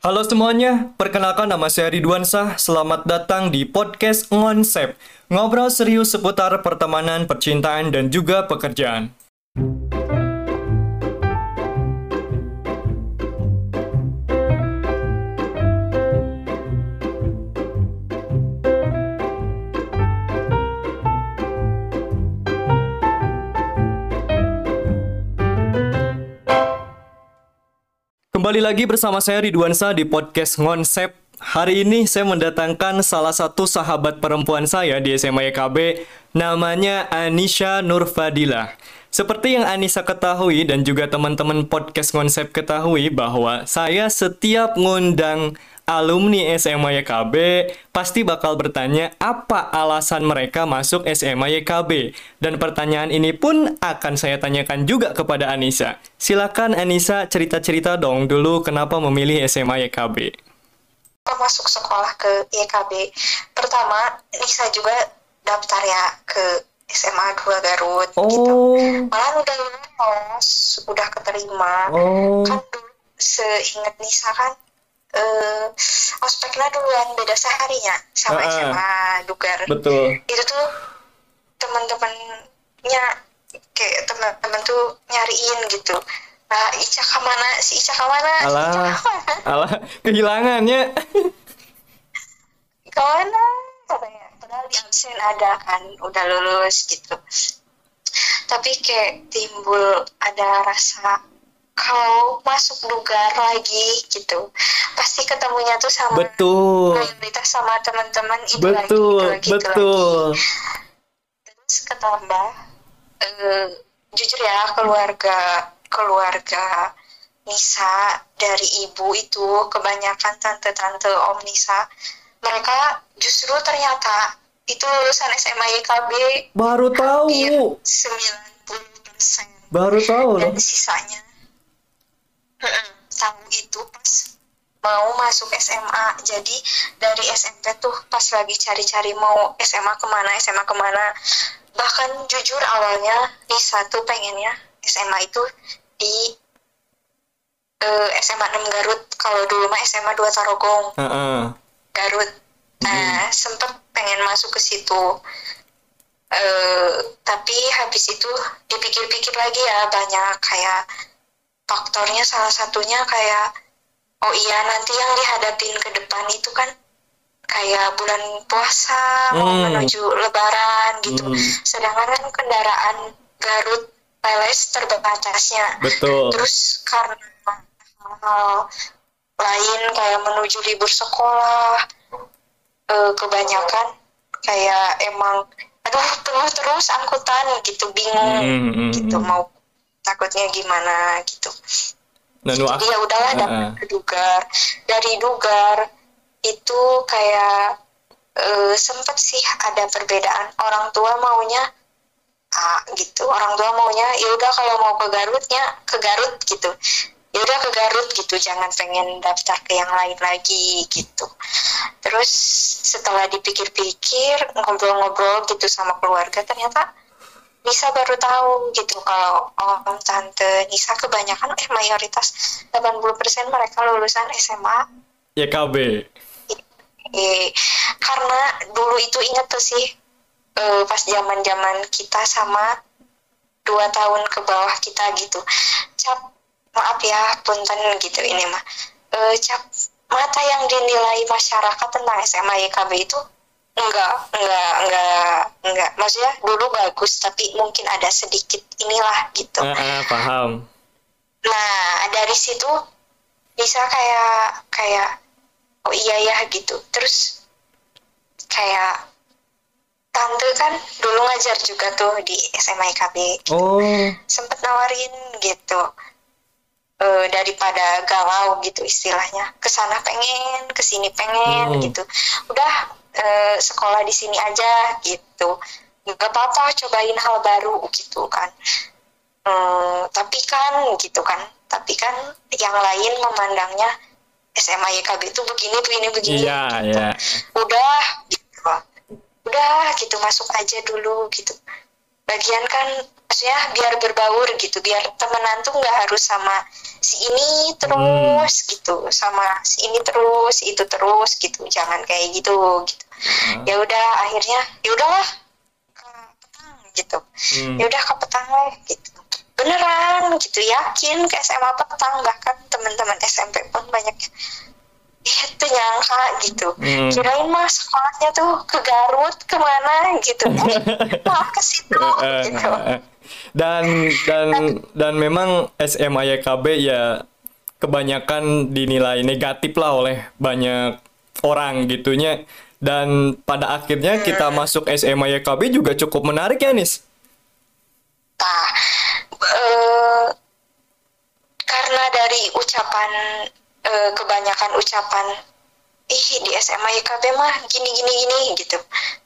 Halo semuanya, perkenalkan nama saya Ridwan Shah. Selamat datang di podcast Ngonsep. Ngobrol serius seputar pertemanan, percintaan, dan juga pekerjaan. Kembali lagi bersama saya Ridwan Shah di podcast Ngonsep. Hari ini saya mendatangkan salah satu sahabat perempuan saya di SMA YKB, namanya Anisha Nurfadilah. Seperti yang Anissa ketahui dan juga teman-teman podcast Ngonsep ketahui bahwa saya setiap ngundang alumni SMA YKB pasti bakal bertanya apa alasan mereka masuk SMA YKB. Dan pertanyaan ini pun akan saya tanyakan juga kepada Anissa. Silakan Anissa cerita-cerita dong dulu kenapa memilih SMA YKB. Masuk sekolah ke YKB. Pertama, Nisa juga daftar ya ke SMA 2 Garut gitu. Malah udah lulus, udah keterima. Kan dulu seingat Nisa kan ospeknya duluan beda seharinya sama SMA Dugar. Betul. Itu tuh teman-temannya kayak teman-teman tuh nyariin gitu. Nah, Ica kemana? Si Ica kemana? Alah, kehilangannya. Kemana? Katanya. Padahal di absen ada kan, udah lulus gitu. Tapi kayak timbul ada rasa kalau masuk Dugar lagi gitu, pasti ketemunya tuh sama mayoritas sama teman-teman itu lagi. Terus ketambah jujur ya, keluarga Nisa dari ibu itu kebanyakan tante-tante Om Nisa, mereka justru ternyata itu lulusan SMA YKB. Baru tahu. 90%. Baru tahu. Dan sisanya tahu itu pas mau masuk SMA. Jadi dari SMP tuh pas lagi cari-cari mau SMA kemana. Bahkan jujur awalnya Nisa tuh pengennya SMA itu di SMA 6 Garut. Kalau dulu mah SMA 2 Tarogong. Garut. Nah, sempet pengen masuk ke situ. Tapi habis itu dipikir-pikir lagi ya, banyak kayak faktornya, salah satunya kayak oh iya nanti yang dihadapin ke depan itu kan kayak bulan puasa mau menuju lebaran gitu. Sedangkan kan kendaraan Garut Leles terbatasnya. Betul. Terus karena hal lain kayak menuju libur sekolah, kebanyakan kayak emang penuh terus angkutan gitu, bingung gitu mau takutnya gimana gitu. Jadi ya udahlah dapat ke Dugar. Dari Dugar itu kayak sempet sih ada perbedaan. Orang tua maunya A gitu, orang tua maunya ya udah kalau mau ke Garutnya ke Garut gitu. Ya udah ke Garut gitu, jangan pengen daftar ke yang lain lagi gitu. Terus setelah dipikir-pikir, ngobrol-ngobrol gitu sama keluarga, ternyata Nisa baru tahu gitu kalau om tante Nisa kebanyakan mayoritas 80% mereka lulusan SMA YKB. Karena dulu itu ingat tuh sih pas zaman kita sama 2 tahun ke bawah kita gitu, maaf ya punten gitu ini mah, cap mata yang dinilai masyarakat tentang SMA YKB itu enggak, maksudnya dulu bagus tapi mungkin ada sedikit inilah gitu. Paham. Nah dari situ bisa kayak oh iya ya gitu. Terus kayak tante kan dulu ngajar juga tuh di SMA YKB gitu. Sempet nawarin gitu, daripada galau gitu istilahnya, kesana pengen kesini pengen gitu, udah sekolah di sini aja gitu, nggak apa-apa cobain hal baru gitu kan. Tapi kan yang lain memandangnya SMA YKB itu begini gitu. Udah gitu masuk aja dulu gitu. Lagian kan maksudnya biar berbaur gitu, biar temenan tuh nggak harus sama si ini terus gitu, sama si ini terus itu terus gitu, jangan kayak gitu gitu. Ya udah akhirnya ya udahlah ke petang gitu. Ya udah ke petang lah gitu, beneran gitu, yakin ke SMA petang. Bahkan teman-teman SMP pun banyak itu nyangka gitu, kirain mah sekolahnya tuh ke Garut kemana gitu, malah ke situ gitu. Dan memang SMA YKB ya kebanyakan dinilai negatif lah oleh banyak orang gitunya. Dan pada akhirnya kita masuk SMA YKB juga cukup menarik ya, Nis. Nah, karena dari ucapan kebanyakan ucapan di SMA YKB mah gini gitu,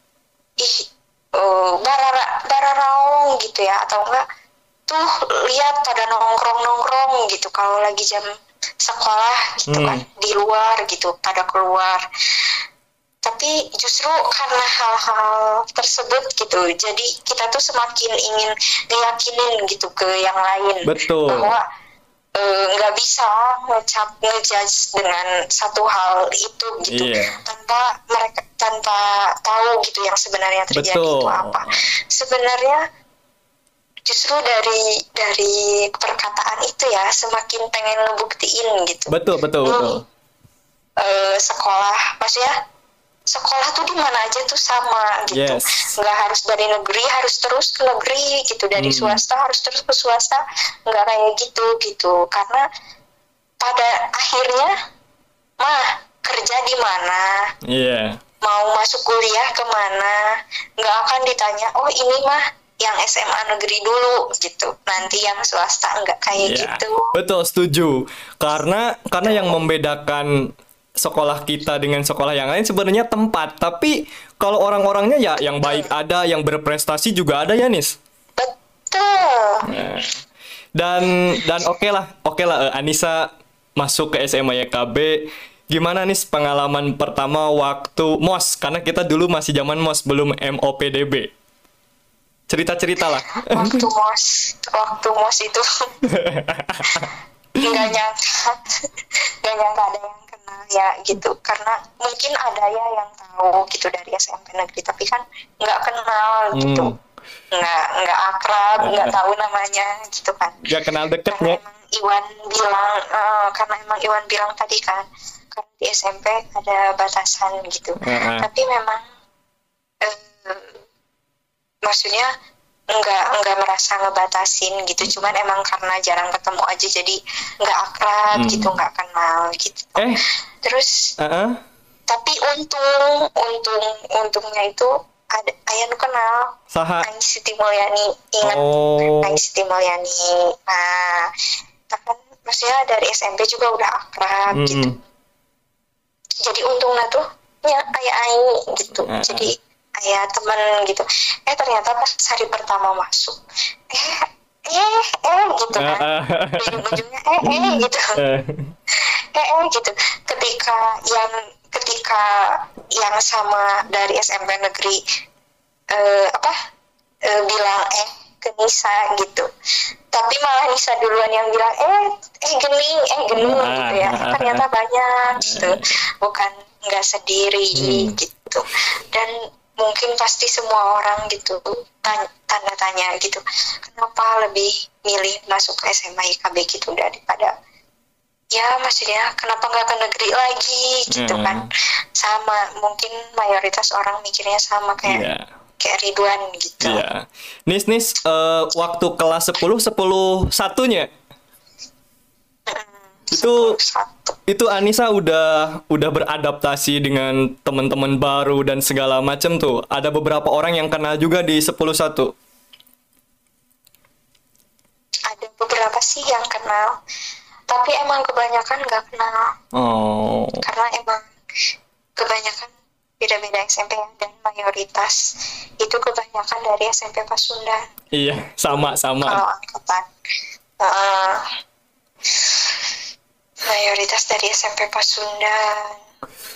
bararaong gitu ya, atau enggak tuh lihat pada nongkrong gitu kalau lagi jam sekolah gitu kan, di luar gitu pada keluar. Tapi justru karena hal-hal tersebut gitu, jadi kita tuh semakin ingin ngeyakinin gitu ke yang lain. Betul. Bahwa nggak bisa ngejudge dengan satu hal itu gitu, tanpa tahu gitu yang sebenarnya terjadi. Betul. Itu apa sebenarnya. Justru dari perkataan itu ya semakin pengen ngebuktiin gitu. Betul. Sekolah maksudnya sekolah tuh di mana aja tuh sama gitu. Nggak harus dari negeri harus terus ke negeri gitu, dari swasta harus terus ke swasta, nggak kayak gitu. Karena pada akhirnya mah kerja di mana, mau masuk kuliah kemana, nggak akan ditanya ini mah yang SMA negeri dulu gitu, nanti yang swasta nggak kayak gitu. Betul, setuju. Karena yang membedakan sekolah kita dengan sekolah yang lain sebenarnya tempat, tapi kalau orang-orangnya ya yang baik ada, yang berprestasi juga ada ya, Nis. Betul. Dan oke lah, Anissa masuk ke SMA YKB. Gimana, Nis, pengalaman pertama waktu MOS? Karena kita dulu masih zaman MOS, belum MOPDB. Cerita lah. Waktu MOS itu nggak nyangka ada yang kenal ya gitu, karena mungkin ada ya yang tahu gitu dari SMP negeri, tapi kan nggak kenal gitu, nggak akrab, nggak tahu namanya gitu kan. Nggak kenal deketnya. Karena emang Iwan bilang tadi kan di SMP ada batasan gitu. Tapi memang maksudnya nggak merasa ngebatasin gitu, cuman emang karena jarang ketemu aja jadi nggak akrab gitu, nggak kenal gitu. Terus tapi untungnya itu ada ayah nu kenal Aing Siti Mulyani, ingat Aing Siti Mulyani. Nah kan maksudnya dari SMP juga udah akrab gitu, jadi untungnya tuh ya ayah Aing gitu, jadi ayah teman gitu. Ternyata pas hari pertama masuk gitu kan, ujung-ujungnya gitu gitu. Ketika yang sama dari SMP negeri bilang ke Nisa gitu, tapi malah Nisa duluan yang bilang gening gitu ya. Ternyata banyak gitu, bukan nggak sendiri gitu. Dan mungkin pasti semua orang gitu tanda tanya gitu, kenapa lebih milih masuk ke SMA IKB gitu daripada ya maksudnya kenapa nggak ke negeri lagi gitu kan. Sama mungkin mayoritas orang mikirnya sama kayak Ridwan gitu. Nis waktu kelas 10 1-nya itu Anissa udah beradaptasi dengan teman-teman baru dan segala macam tuh. Ada beberapa orang yang kenal juga di 10-1. Ada beberapa sih yang kenal, tapi emang kebanyakan nggak kenal. Karena emang kebanyakan beda-beda SMP dan mayoritas itu kebanyakan dari SMP Pasundan. Iya, sama. Kalau angkatan mayoritas dari SMP Pasundan.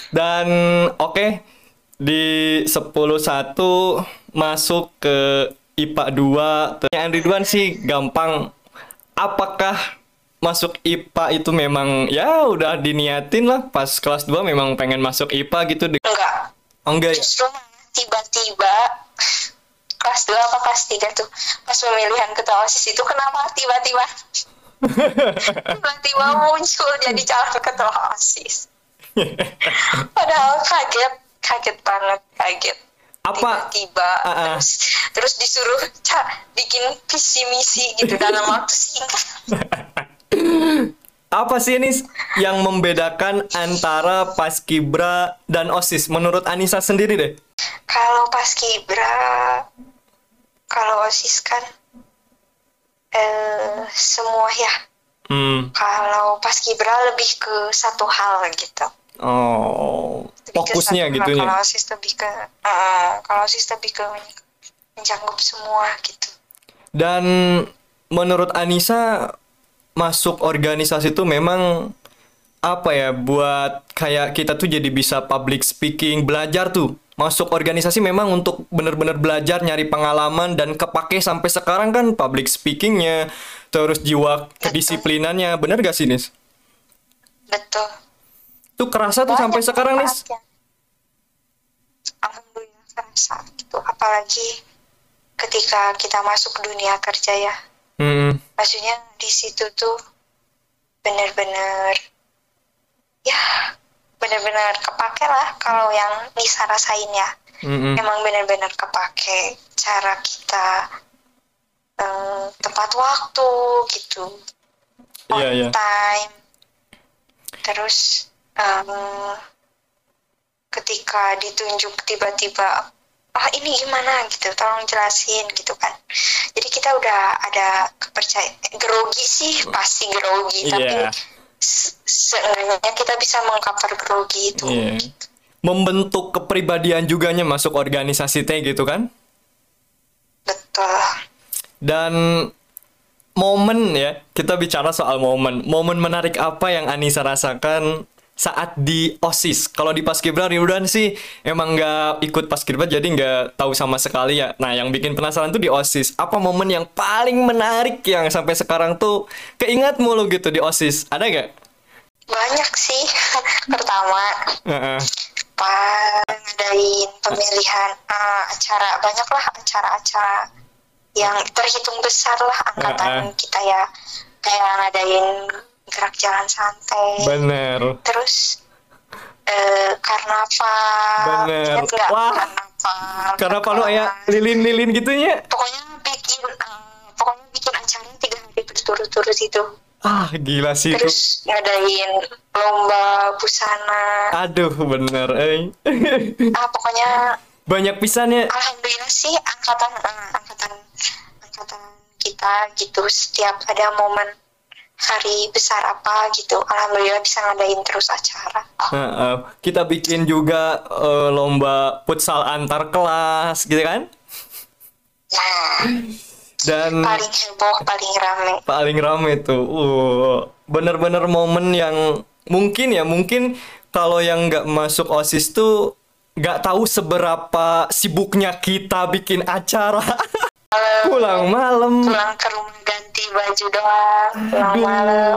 Dan di 10-1 masuk ke IPA 2. Pertanyaan Ridwan sih gampang. Apakah masuk IPA itu memang ya udah diniatin lah pas kelas 2 memang pengen masuk IPA gitu? Enggak. Oh, enggak ya? Justru tiba-tiba kelas 2 apa kelas 3 tuh pas pemilihan ketua OSIS itu kenapa tiba-tiba muncul jadi calon ketua OSIS. Padahal kaget banget. Apa Tiba-tiba terus disuruh bikin visi misi gitu dalam waktu singkat. apa sih ini yang membedakan antara Paskibra dan OSIS menurut Anissa sendiri deh? Kalau Paskibra, kalau OSIS kan semua ya. Kalau Paskibra lebih ke satu hal gitu. Oh, fokusnya gitu ya. Kalau OSIS lebih ke mencakup semua gitu. Dan menurut Anissa masuk organisasi itu memang apa ya, buat kayak kita tuh jadi bisa public speaking, belajar tuh. Masuk organisasi memang untuk benar-benar belajar, nyari pengalaman, dan kepake sampai sekarang kan public speakingnya, terus jiwa kedisiplinannya. Bener gak sih, Nis? Betul. Tuh kerasa tuh sampai sekarang, Nis? Alhamdulillah kerasa gitu. Apalagi ketika kita masuk dunia kerja ya. Maksudnya di situ tuh benar-benar kepake lah kalau yang Nisa rasain ya. Emang benar-benar kepake cara kita tepat waktu gitu, on time. Terus ketika ditunjuk tiba-tiba ini gimana gitu, tolong jelasin gitu kan. Jadi kita udah ada kepercayaan. Grogi sih pasti grogi, tapi seenggaknya kita bisa mengcover grogi itu. Gitu. Membentuk kepribadian juganya masuk organisasi teh gitu kan? Betul. Dan momen ya, kita bicara soal momen menarik apa yang Anissa rasakan saat di OSIS. Kalau di Paskibra Ridwan sih emang nggak ikut Paskibra, jadi nggak tahu sama sekali ya. Nah, yang bikin penasaran tuh di OSIS. Apa momen yang paling menarik yang sampai sekarang tuh keingat mulu gitu di OSIS? Ada nggak? Banyak sih. Pertama, pas ngadain pemilihan acara, banyaklah acara-acara yang terhitung besar lah angkatan kita ya. Kayak ngadain gerak jalan santai. Bener. Terus karnaval. Bener. Enggak, wah. Karnaval lu ya lilin-lilin gitunya. Pokoknya bikin acara 3 hari berturut-turut itu. Gila sih. Terus ngadain lomba busana. Aduh, bener. Pokoknya banyak pisannya. Alhamdulillah sih angkatan kita gitu, setiap ada momen hari besar apa gitu, alhamdulillah bisa ngadain terus acara. Kita bikin juga lomba futsal antar kelas gitu kan? Dan paling heboh, paling rame tuh. Bener-bener momen yang mungkin kalau yang nggak masuk OSIS tuh nggak tahu seberapa sibuknya kita bikin acara. Pulang ke rumah ganti baju doang, pulang malam.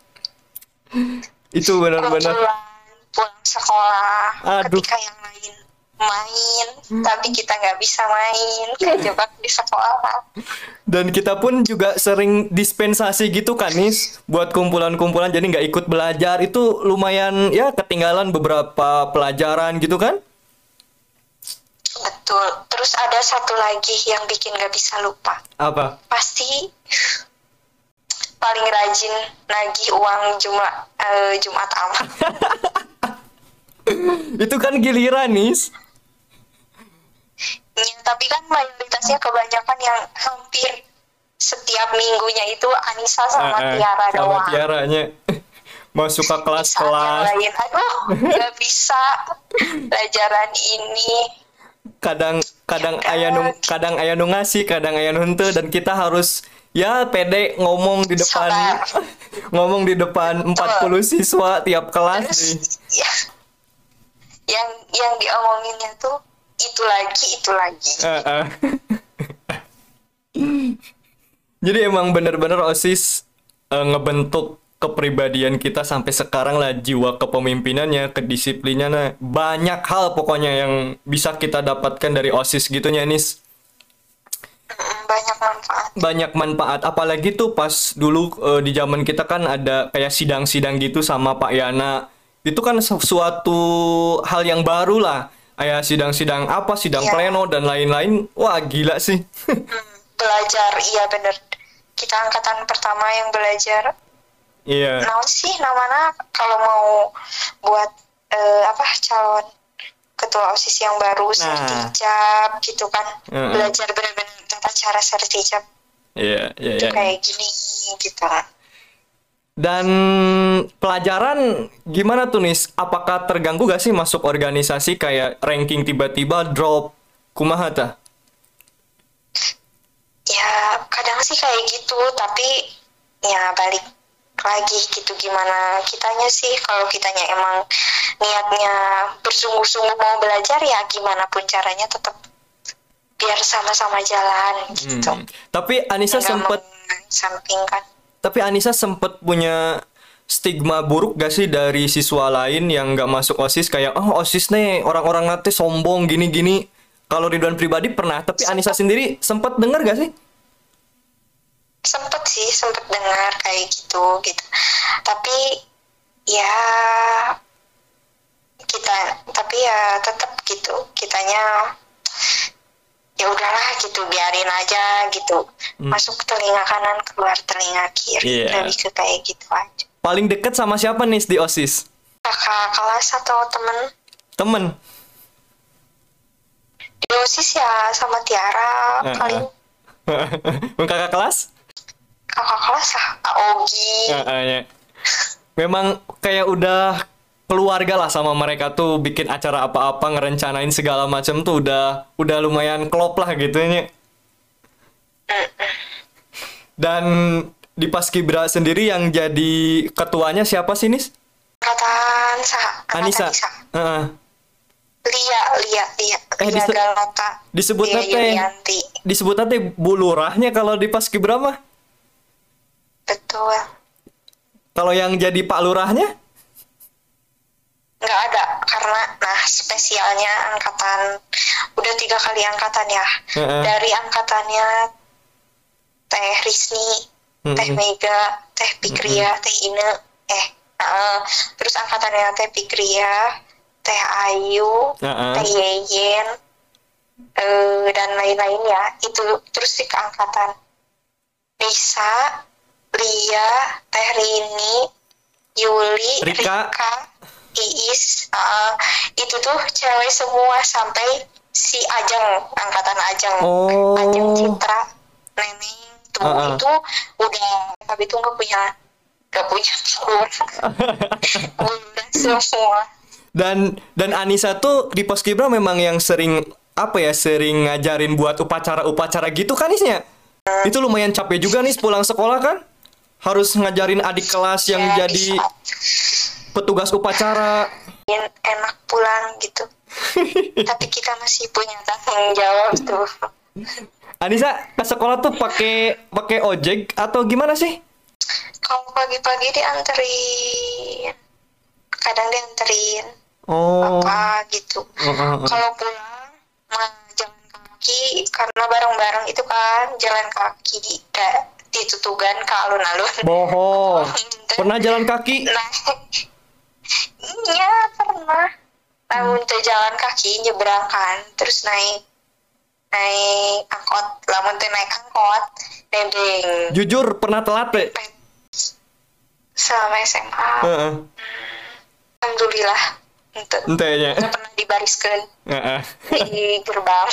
Itu benar-benar pulang sekolah. Ketika yang lain main, tapi kita nggak bisa main, kejebak di sekolah. Dan kita pun juga sering dispensasi gitu kan, Nis, buat kumpulan-kumpulan, jadi nggak ikut belajar. Itu lumayan ya, ketinggalan beberapa pelajaran gitu kan? Betul. Terus ada satu lagi yang bikin gak bisa lupa. Apa? Pasti paling rajin nagih uang Jumat Amal. Itu kan giliran, Nis. Ya, tapi kan mayoritasnya kebanyakan yang hampir setiap minggunya itu Anissa sama Tiara doang. Sama Tiaranya. Masuk ke kelas-kelas. Gak bisa pelajaran ini. Kadang aya nu ngasih, kadang aya nu henteu, dan kita harus ya pede ngomong di depan 40 siswa tiap kelas. Terus, nih. Yang diomonginnya tuh itu lagi. Jadi emang bener-bener OSIS ngebentuk kepribadian kita sampai sekarang lah, jiwa kepemimpinannya, kedisiplinannya, banyak hal pokoknya yang bisa kita dapatkan dari OSIS gitu ya, Nis. Banyak manfaat. Banyak manfaat, apalagi tuh pas dulu di zaman kita kan ada kayak sidang-sidang gitu sama Pak Yana. Itu kan suatu hal yang baru lah. Kayak sidang-sidang apa, sidang pleno dan lain-lain. Wah, gila sih. Belajar, iya bener. Kita angkatan pertama yang belajar. Iya. Nah sih namanya kalau mau buat calon ketua OSIS yang baru, sertijab gitu kan. Belajar benar-benar tata cara sertijab. Iya. Kayak gini gitu. Dan pelajaran gimana tuh, Nis? Apakah terganggu gak sih masuk organisasi kayak ranking tiba-tiba drop? Kumaha tah? Ya kadang sih kayak gitu, tapi ya balik lagi gitu gimana kitanya sih. Kalau kitanya emang niatnya bersungguh-sungguh mau belajar, ya gimana pun caranya tetap biar sama-sama jalan gitu. Tapi Anissa sempet punya stigma buruk gak sih dari siswa lain yang gak masuk OSIS, kayak OSIS nih orang-orang nanti sombong gini-gini. Kalau Ridwan pribadi pernah, tapi Anissa sendiri sempet dengar gak sih? Sempet dengar kayak gitu. Tapi ya tetap gitu, kitanya ya udahlah gitu, biarin aja gitu. Masuk telinga kanan, keluar telinga kiri. Lebih ke kayak gitu aja. Paling deket sama siapa nih di OSIS? Kakak kelas atau temen? Di OSIS ya sama Tiara paling. Kakak kelas? Kakak kelas Ogi. Memang kayak udah keluarga lah sama mereka tuh, bikin acara apa-apa, ngerencanain segala macam tuh udah lumayan klop lah gitu ya. Dan di Paskibra sendiri yang jadi ketuanya siapa sih, Nis? Angkatan Anissa. Lia Galata. Disebutnya teh Bu Lurahnya kalau di Paskibra mah. Betul. Kalau yang jadi Pak Lurahnya? Nggak ada, karena spesialnya angkatan udah 3 kali angkatan ya. Dari angkatannya Teh Risni, Teh Mega, Teh Pikria, Teh Ine, terus angkatannya Teh Pikria, Teh Ayu, Teh Yeyen, dan lain-lain ya. Itu terus ke angkatan Nisa, Lia, Teh Rini, Yuli, Rika, Iis, itu tuh cewek semua sampai si Ajeng, angkatan Ajeng, Ajeng Citra, Neneng, itu udah, tapi itu nggak punya telur, udah semua. Dan Anissa tuh di Paskibra memang yang sering ngajarin buat upacara gitu kan, Nisnya? Itu lumayan capek juga nih pulang sekolah kan, harus ngajarin adik kelas yang jadi petugas upacara. Enak pulang gitu. Tapi kita masih punya tanggung jawab tuh. Anissa ke sekolah tuh pakai ojek atau gimana sih? Kalau pagi-pagi dianterin, kadang dianterin apa gitu. Kalau pulang jalan kaki, karena bareng-bareng itu kan jalan kaki di Tutugan ke alun-alun. Bohong. Pernah jalan kaki? Iya pernah. Namun tuh jalan kaki nyebrang kan, terus naik angkot. Lamun tuh naik angkot, nebeng. Jujur pernah telat deh. Selama SMA. Alhamdulillah. Entenya. Nggak pernah dibariskan di gerbang.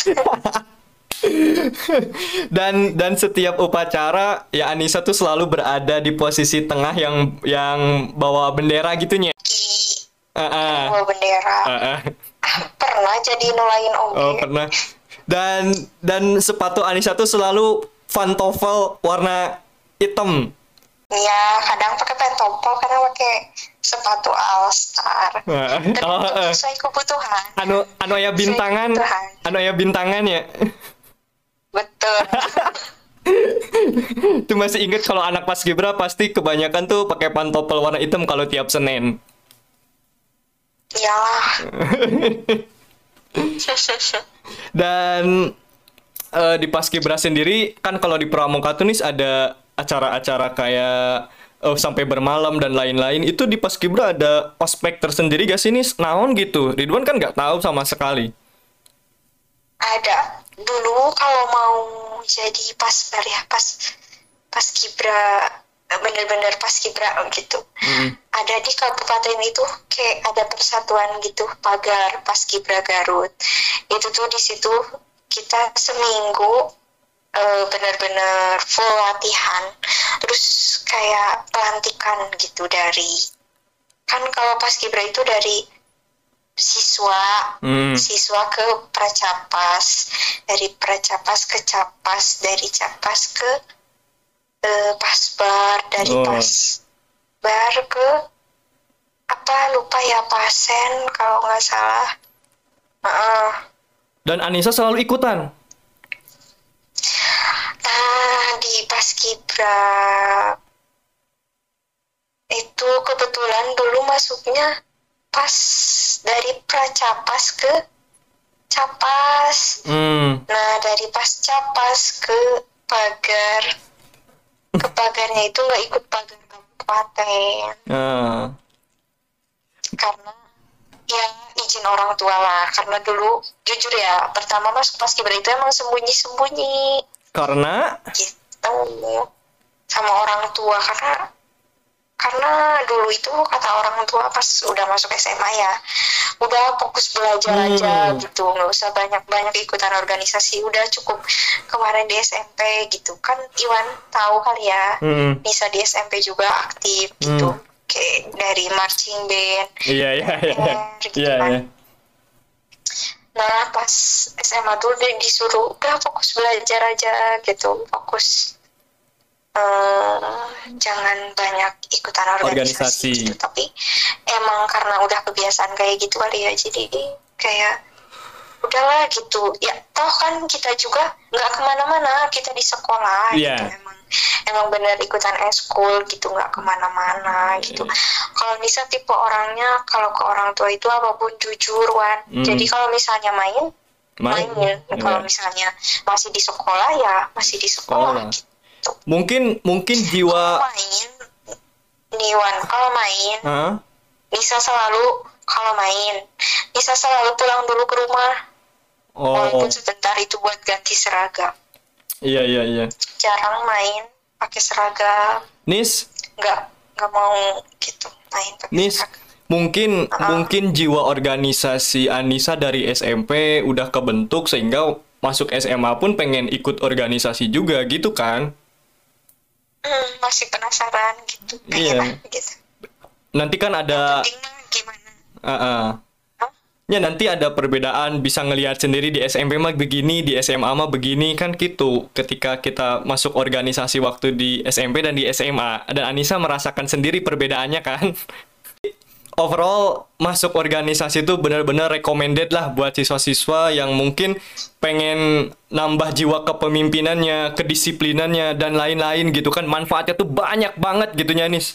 Dan setiap upacara ya Anissa tuh selalu berada di posisi tengah yang bawa bendera gitunya. Bawa bendera. Pernah jadi nulain oge. Oh, pernah. Dan sepatu Anissa tuh selalu pantofel warna hitam. Iya, kadang pakai pantofel, kadang pakai sepatu All Star. Sesuai kebutuhan. Anu aya bintangan. Anu aya bintangan ya. Betul. Itu masih inget kalau anak paskibra pasti kebanyakan tuh pakai pantopel warna hitam kalau tiap Senin. Iyalah. Dan di paskibra sendiri kan kalau di Pramuka tuh nih ada acara-acara kayak sampai bermalam dan lain-lain. Itu di paskibra ada ospek tersendiri gak sih nih? Naon gitu. Ridwan kan nggak tahu sama sekali. Ada. Dulu kalau mau jadi pasbar ya, paskibra, bener-bener paskibra gitu. Ada di kabupaten itu kayak ada persatuan gitu, Pagar Paskibra Garut. Itu tuh di situ kita seminggu benar-benar full latihan, terus kayak pelantikan gitu dari, kan kalau paskibra itu dari siswa ke pracapas, dari pracapas ke capas, dari capas ke pasbar, dari pasbar ke apa lupa ya, pasen kalau nggak salah. Dan Anissa selalu ikutan. Nah, di paskibra itu kebetulan dulu masuknya pas dari pracapas ke capas. Nah, dari pas capas ke pagar, ke pagarnya itu nggak ikut pagar kabupaten. Karena ya izin orang tua lah, karena dulu jujur ya, pertama masuk paskibra itu emang sembunyi-sembunyi. Karena gitu sama orang tua, karena dulu itu kata orang tua pas udah masuk SMA ya, udah fokus belajar aja gitu, nggak usah banyak-banyak ikutan organisasi, udah cukup kemarin di SMP gitu kan. Iwan tahu kali ya, Nisa di SMP juga aktif gitu, kayak dari marching band, gitu kan. Nah pas SMA tuh disuruh udah fokus belajar aja gitu, fokus jangan banyak ikutan organisasi gitu. Tapi emang karena udah kebiasaan kayak gitu kali ya, jadi kayak udahlah gitu ya, toh kan kita juga nggak kemana-mana, kita di sekolah gitu. Emang bener ikutan eskul gitu, nggak kemana-mana gitu. Kalau Nisa tipe orangnya kalau ke orang tua itu apapun jujur, Wan. Jadi kalau misalnya main. Kalau misalnya masih di sekolah ya masih di sekolah gitu. Mungkin jiwa kalau main Nisa selalu pulang dulu ke rumah, walaupun sebentar itu buat ganti seragam. Iya. Jarang main pakai seragam. Nis nggak mau gitu main pakai seragam. Mungkin jiwa organisasi Anissa dari SMP udah kebentuk sehingga masuk SMA pun pengen ikut organisasi juga gitu kan? Masih penasaran gitu. Gitu. Nanti kan ada gimana? Ya nanti ada perbedaan, bisa ngelihat sendiri di SMP mah begini, di SMA mah begini kan gitu. Ketika kita masuk organisasi waktu di SMP dan di SMA, dan Anissa merasakan sendiri perbedaannya kan. Overall masuk organisasi itu benar-benar recommended lah buat siswa-siswa yang mungkin pengen nambah jiwa kepemimpinannya, kedisiplinannya dan lain-lain gitu kan. Manfaatnya tuh banyak banget gitu Nis.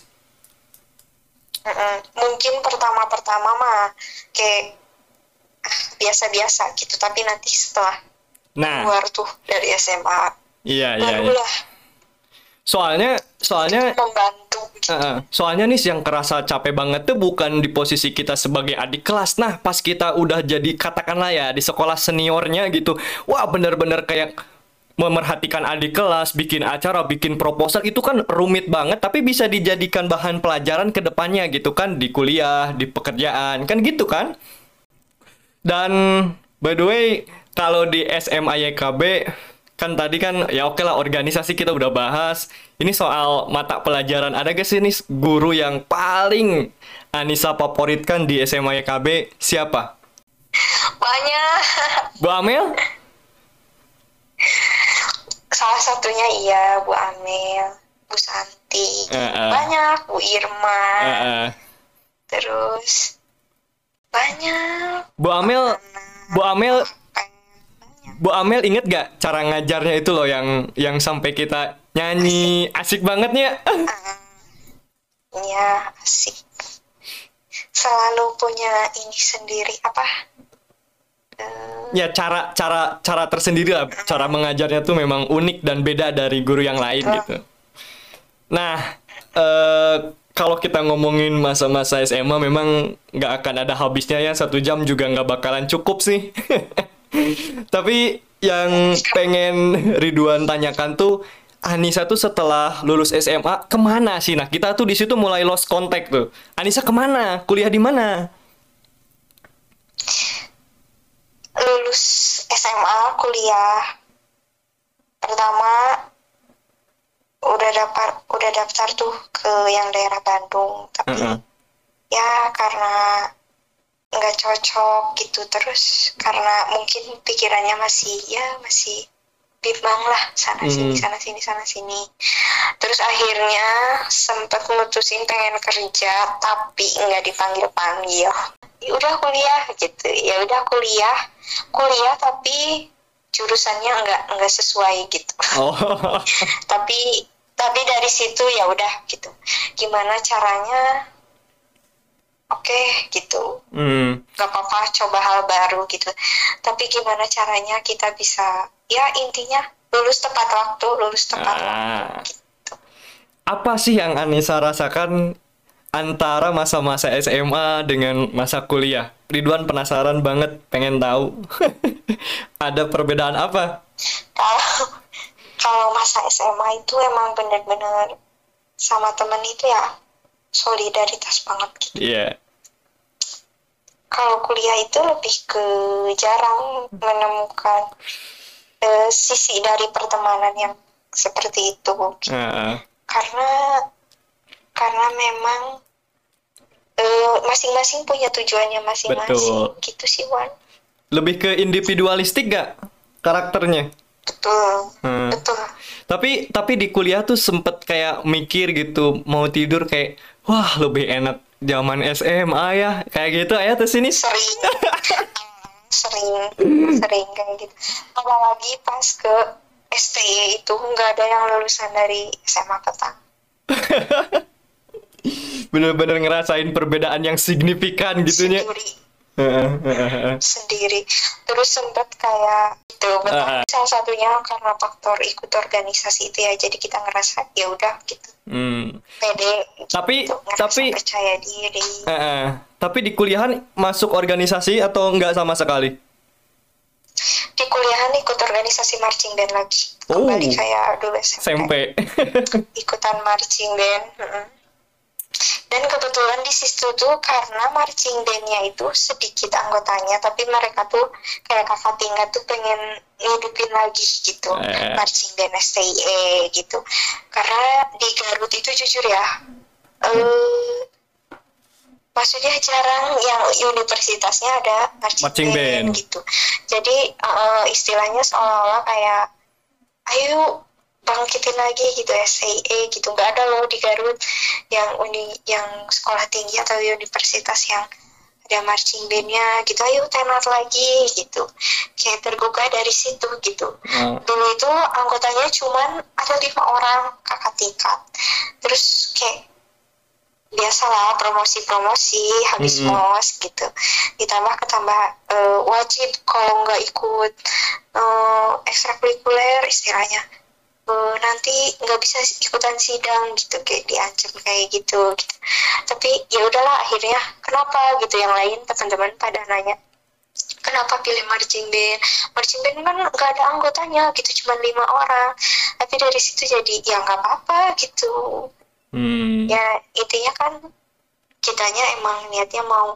Mungkin pertama-pertama mah kayak biasa-biasa gitu, tapi nanti setelah keluar tuh dari SMA barulah soalnya membantu gitu. Soalnya nih yang kerasa capek banget tuh bukan di posisi kita sebagai adik kelas. Nah pas kita udah jadi katakanlah ya di sekolah seniornya gitu, wah bener-bener kayak memerhatikan adik kelas, bikin acara, bikin proposal itu kan rumit banget, tapi bisa dijadikan bahan pelajaran ke depannya gitu kan, di kuliah, di pekerjaan kan gitu kan. Dan by the way kalau di SMA YKB kan tadi kan ya oke lah organisasi kita udah bahas. Ini soal mata pelajaran, ada gak sih nih guru yang paling Anissa favoritkan di SMA YKB siapa? Banyak. Bu Amel? Salah satunya iya Bu Amel, Bu Santi, banyak, Bu Irma, terus banyak. Bu Amel inget gak cara ngajarnya itu loh yang sampai kita Nyanyi asik bangetnya. Ya, asik. Selalu punya ini sendiri apa? Ya cara tersendiri lah. Cara mengajarnya tuh memang unik dan beda dari guru yang lain gitu. Nah, kalau kita ngomongin masa-masa SMA memang nggak akan ada habisnya ya, 1 jam juga nggak bakalan cukup sih. Tapi yang pengen Ridwan tanyakan tuh, Anissa tuh setelah lulus SMA kemana sih? Nah kita tuh di situ mulai lost contact tuh. Anissa kemana? Kuliah di mana? Lulus SMA, kuliah pertama udah daftar tuh ke yang daerah Bandung, tapi ya karena nggak cocok gitu, terus karena mungkin pikirannya masih bimbang lah, sana sini, terus akhirnya sempat mutusin pengen kerja tapi nggak dipanggil ya udah kuliah gitu, ya udah kuliah tapi jurusannya nggak sesuai gitu. tapi dari situ ya udah gitu, gimana caranya, oke, gitu, nggak apa-apa coba hal baru gitu, tapi gimana caranya kita bisa, ya intinya lulus tepat waktu gitu. Apa sih yang Anissa rasakan antara masa-masa SMA dengan masa kuliah? Ridwan penasaran banget, pengen tahu. Ada perbedaan apa? Kalau masa SMA itu emang bener-bener sama temen itu ya solidaritas banget gitu. Iya. Yeah. Kalau kuliah itu lebih ke jarang menemukan sisi dari pertemanan yang seperti itu gitu. Karena memang masing-masing punya tujuannya masing-masing. Betul. Gitu sih, Wan. Lebih ke individualistik gak karakternya? Betul. Tapi di kuliah tuh sempet kayak mikir gitu, mau tidur kayak, wah lebih enak zaman SMA ya, kayak gitu ya tuh sini. Sering kayak gitu. Apalagi pas ke STY itu nggak ada yang lulusan dari SMA Petang. Bener-bener ngerasain perbedaan yang signifikan gitunya. Sendiri. Terus sempet kayak itu, salah satunya karena faktor ikut organisasi itu ya, jadi kita ngerasa ya udah gitu. Pede gitu, tapi percaya diri. Tapi di kuliahan masuk organisasi atau enggak sama sekali? Di kuliahan ikut organisasi marching band lagi. Kembali kayak dulu SMP. Ikutan marching band. Dan kebetulan di situ tuh karena marching band-nya itu sedikit anggotanya, tapi mereka tuh kayak kakak tingkat tuh pengen ngidupin lagi gitu marching band STIE gitu. Karena di Garut itu jujur ya, maksudnya jarang yang universitasnya ada marching band gitu. Jadi istilahnya seolah-olah kayak ayo bangkitin lagi gitu STIE gitu. Nggak ada loh di Garut yang sekolah tinggi atau universitas yang ada marching band-nya gitu, ayo tenat lagi gitu. Kayak tergugah dari situ gitu. Dulu itu anggotanya cuman ada 5 orang kakak tingkat. Terus kayak biasalah promosi habis mos gitu, ditambah wajib kalau nggak ikut ekstrakurikuler istilahnya nanti nggak bisa ikutan sidang gitu, kayak diancam kayak gitu. Tapi ya udahlah, akhirnya kenapa gitu, yang lain teman-teman pada nanya kenapa pilih marching band kan nggak ada anggotanya gitu, cuma 5 orang. Tapi dari situ jadi ya nggak apa-apa gitu. Ya intinya kan kitanya emang niatnya mau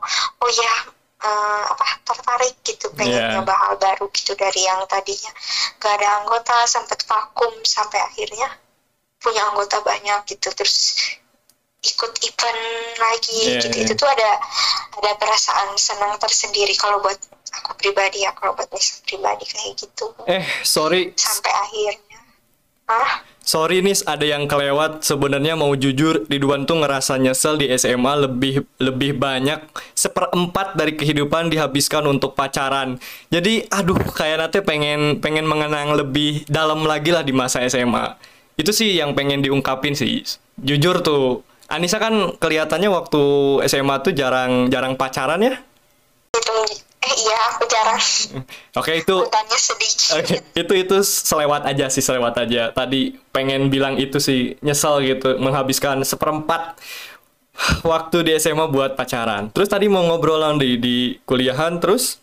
tertarik gitu, pengen nyoba hal baru gitu, dari yang tadinya gak ada anggota sempat vakum sampai akhirnya punya anggota banyak gitu, terus ikut event lagi gitu. Itu tuh ada perasaan senang tersendiri kalau buat aku pribadi ya, kalau buat Nisa pribadi kayak gitu. Sorry sampai akhirnya sorry Nis, ada yang kelewat. Sebenarnya mau jujur, Ridwan tuh ngerasa nyesel di SMA lebih banyak 1/4 dari kehidupan dihabiskan untuk pacaran. Jadi kayak nanti pengen mengenang lebih dalam lagi lah di masa SMA. Itu sih yang pengen diungkapin sih. Jujur tuh, Anissa kan kelihatannya waktu SMA tuh jarang pacaran ya? Iya, aku jarang. Oke, itu Tanya sedikit. itu selewat aja sih, selewat aja. Tadi pengen bilang itu sih, nyesel gitu menghabiskan seperempat waktu di SMA buat pacaran. Terus tadi mau ngobrolan di kuliahan terus?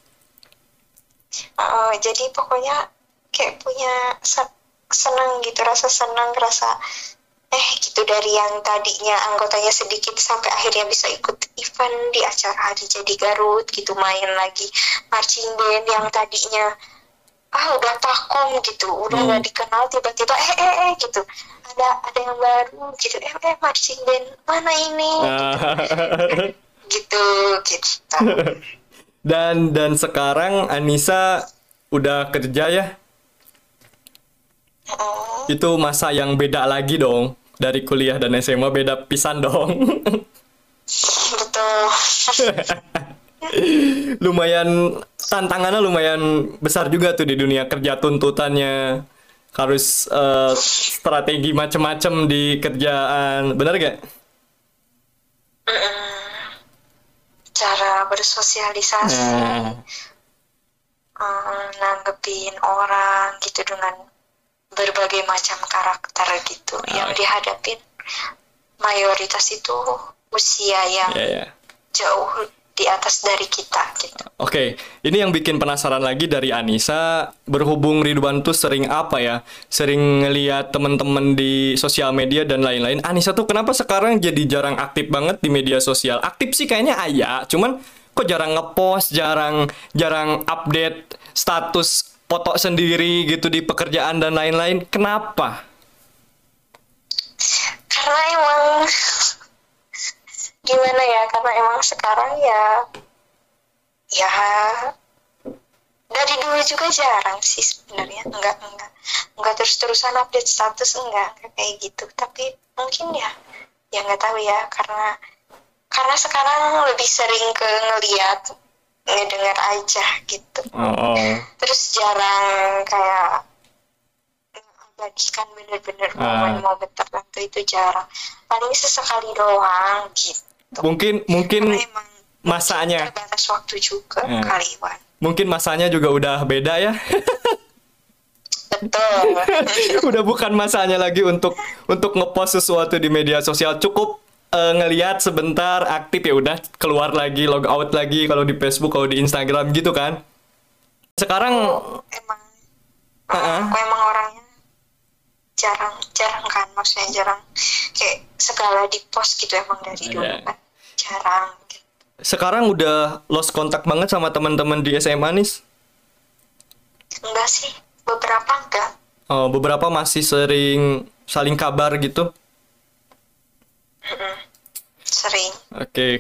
Jadi pokoknya kayak punya senang gitu, rasa senang, rasa gitu, dari yang tadinya anggotanya sedikit sampai akhirnya bisa ikut event di acara Hari Jadi Garut gitu, main lagi marching band yang tadinya udah vakum gitu, udah nggak dikenal, tiba-tiba gitu ada yang baru gitu, marching band mana ini gitu. Dan sekarang Anissa udah kerja ya? Itu masa yang beda lagi dong. Dari kuliah dan SMA beda pisan dong. Betul. Lumayan, tantangannya lumayan besar juga tuh di dunia kerja, tuntutannya. Harus strategi macem-macem di kerjaan. Benar gak? Cara bersosialisasi, nanggepin orang gitu dengan berbagai macam karakter gitu yang dihadapin, mayoritas itu usia yang jauh di atas dari kita gitu. Oke, ini yang bikin penasaran lagi dari Anissa, berhubung Ridwan tuh sering sering ngeliat temen-temen di sosial media dan lain-lain. Anissa tuh kenapa sekarang jadi jarang aktif banget di media sosial? Aktif sih kayaknya cuman kok jarang ngepost, jarang update status foto sendiri gitu di pekerjaan dan lain-lain. Kenapa? Karena emang gimana ya? Karena emang sekarang ya dari dulu juga jarang sih sebenarnya. Enggak terus-terusan update status, enggak kayak gitu. Tapi mungkin ya nggak tahu ya, karena sekarang lebih sering ke ngeliat, ngedengar aja gitu. Terus jarang kayak mengabadikan bener-bener momen tertentu, itu jarang. Paling sesekali doang gitu. Mungkin masanya terbatas waktu juga kali, Wan. Mungkin masanya juga udah beda ya. Betul. Udah bukan masanya lagi untuk ngepost sesuatu di media sosial. Cukup ngelihat sebentar, aktif ya udah, keluar lagi, log out lagi kalau di Facebook, kalau di Instagram gitu kan. Sekarang emang orangnya jarang kan, maksudnya jarang kayak segala di post gitu, emang dari dulu kan jarang gitu. Sekarang udah lost kontak banget sama teman-teman di SMA nih? Enggak sih, beberapa enggak. Beberapa masih sering saling kabar gitu? Sering. Oke.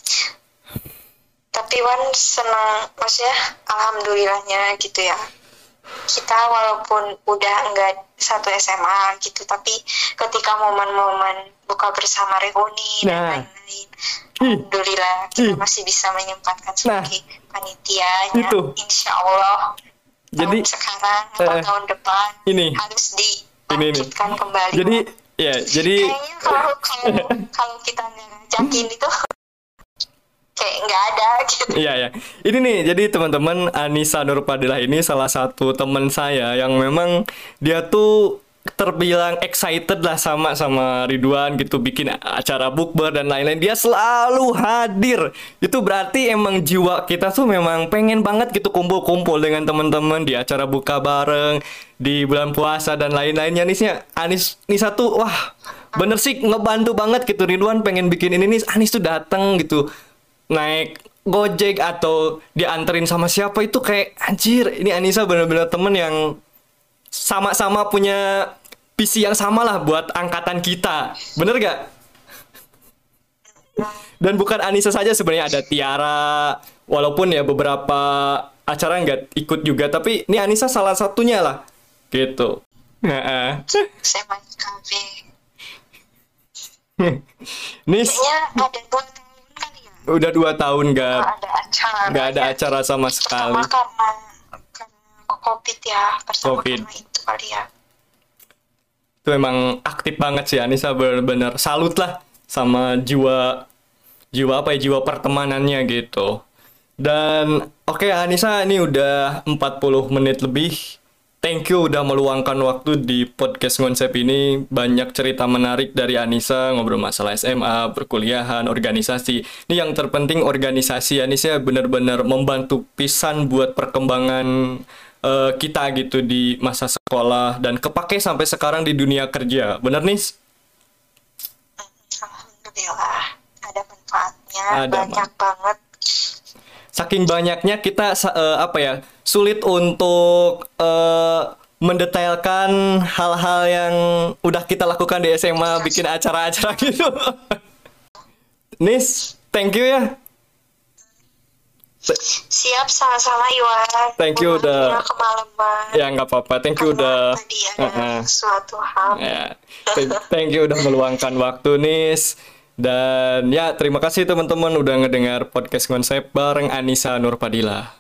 Tapi Wan senang, maksudnya alhamdulillahnya gitu ya, kita walaupun udah enggak satu SMA gitu, tapi ketika momen-momen buka bersama, reuni dan lain-lain, alhamdulillah kita masih bisa menyempatkan sebagai panitianya. Insya Allah jadi sekarang atau tahun depan ini harus dilanjutkan kembali. Jadi kayaknya kalau kita ngajakin itu kayak nggak ada gitu. Iya. Ini nih, jadi teman-teman, Anissa Nurfadilah ini salah satu teman saya yang memang dia tuh terbilang excited lah sama Ridwan gitu, bikin acara bukber dan lain-lain. Dia selalu hadir. Itu berarti emang jiwa kita tuh memang pengen banget gitu kumpul-kumpul dengan teman-teman di acara buka bareng di bulan puasa dan lain-lainnya. Nisa tuh wah, bener sih ngebantu banget gitu. Ridwan pengen bikin ini nih, Anis tuh dateng gitu, naik Gojek atau dianterin sama siapa, itu kayak anjir, ini Anissa bener-bener temen yang sama-sama punya visi yang sama lah buat angkatan kita. Bener gak? Dan bukan Anissa saja sebenarnya, ada Tiara, walaupun ya beberapa acara nggak ikut juga, tapi ini Anissa salah satunya lah gitu. SMA KB Nih kayaknya ada 2 tahun kali ya, udah 2 tahun nggak ada ya. acara sama sekali. Karena COVID ya, pertama COVID. karena itu kali ya. Itu emang aktif banget sih Anissa, benar-benar salut lah sama jiwa pertemanannya gitu. Dan oke, Anissa, ini udah 40 menit lebih. Thank you udah meluangkan waktu di podcast Ngonsep ini. Banyak cerita menarik dari Anissa, ngobrol masalah SMA, perkuliahan, organisasi. Ini yang terpenting organisasi. Anissa benar-benar membantu pisan buat perkembangan kita gitu di masa sekolah dan kepake sampai sekarang di dunia kerja. Bener, Nis? Alhamdulillah, ada manfaatnya, banyak banget. Saking banyaknya kita sulit untuk mendetailkan hal-hal yang udah kita lakukan di SMA, bikin acara-acara gitu. Nis, thank you ya. Siap, sama-sama Iwan. Thank you udah kemalaman. Ya nggak apa-apa. Thank you udah. Tadi ada suatu hal. Ya. Thank you udah meluangkan waktu, Nis. Dan ya, terima kasih teman-teman udah ngedengar podcast Ngonsep bareng Anissa Nurpadila.